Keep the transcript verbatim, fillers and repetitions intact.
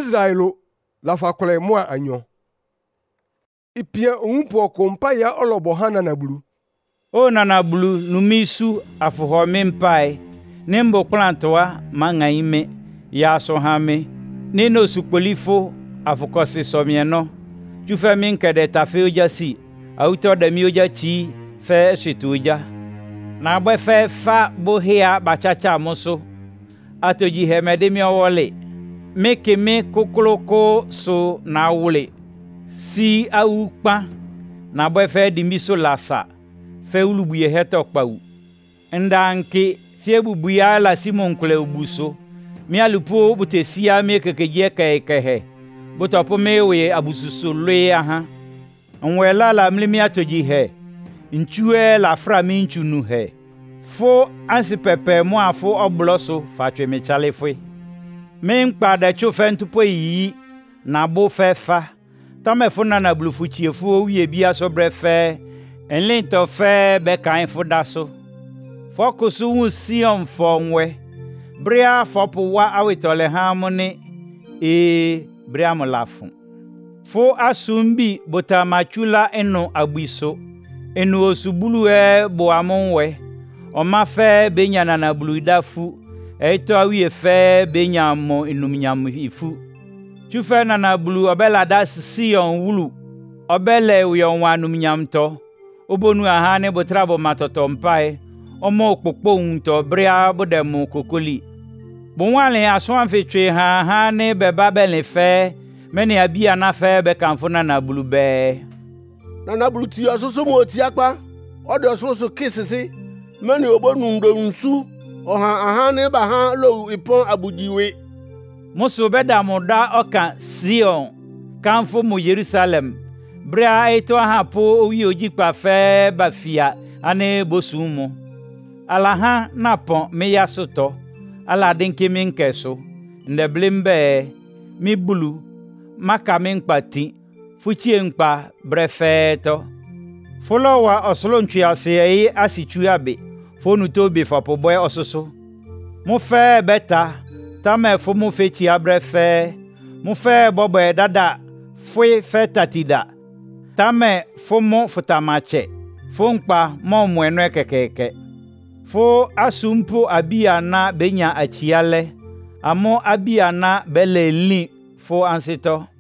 Israelo la fa kole mo anyo ipia onpo kompa ya olobo hana na bulu o nana bulu numisu afuho mempai nembo plantoa manga ime ya so hame neno supolifo afukosi somieno jufa minka de tafe ojasi auto da mi ojachi fe situja na gbe fe fa bohia bachacha muso atoji hemede mi owole meke me kokoloko so na wule si aupa na gbe fe di mi so lasa fe ulubuye heto kpawu ndanke fie bubuya la simon kule ubuso mi alupo butesia me kekeje kekehe botopo mewe abususo le aha nwela la mlimi atoji he nchue la fra mi nchunu he fo ansi pepe mo afo obloso fatwe me chale fo men pada chofe ntupo yi na bo fefa tamefo na na blufu chiefo wie bia so brefe enlento fe be kan fo daso fokusu wu sion fo nwe bria fopo wa awitole ha moni e bria mo lafu fo asumbi botamachula eno abiso enu osubulu e bo amonwe o ma fe benyana na bluidafu eto awie fe benyamo enumnyam ifu chufe na na blu obela das sion wulu obele uyon wanumnyam to obonu aha ne botrabo matoto mpai omo okpokpo unto bria bodemu kokoli bonwale aso anfetwe ha ha ne beba bele fe meni abia na fe be kanfo na na blu be na na blu ti asoso mo ti apa odo soso kisisi meni obonu ndo nsu oha aha ne ba ha lo ipon abujiwe muso beda moda oka Sion kanfo mo Jerusalem bria eto ha po owi ojipa fe bafia ane bosumo ala ha na pon me yasoto ala denke minkeso nde blimbe mi bulu maka minkpati fuchie nkpa brefeto folowa osolo ntwiase yi asichu abe fonu tobi fapo boy ososo mo fe beta tame fo mo fechi abrefe mo fe bobo dada foi fe tatida tame fo mo futamache fo nkpa mo mo eno ekekeke fo asumpo abiana benya achiale amo abiana beleli fo ansito